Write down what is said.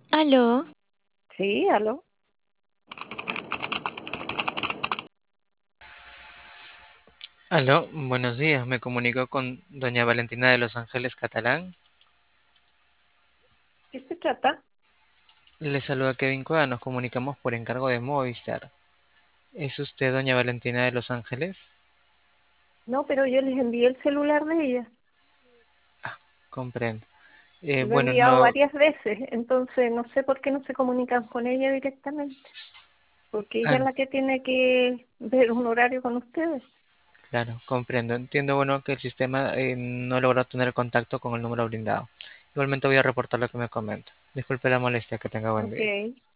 Aló, Sí, aló. Aló, buenos días. Me comunico con doña Valentina de Los Ángeles Catalán. ¿Qué se trata? Le saluda Kevin Cueva. Nos comunicamos por encargo de Movistar. ¿Es usted doña Valentina de Los Ángeles? No, pero yo les envié el celular de ella. Comprendo. Lo he Bueno, enviado no, varias veces, entonces no sé por qué no se comunican con ella directamente, porque ella ah, es la que tiene que ver un horario con ustedes. claro, comprendo. Entiendo, bueno, que el sistema no logró tener contacto con el número brindado. Igualmente voy a reportar lo que me comenta. Disculpe la molestia, que tenga buen Ok, día.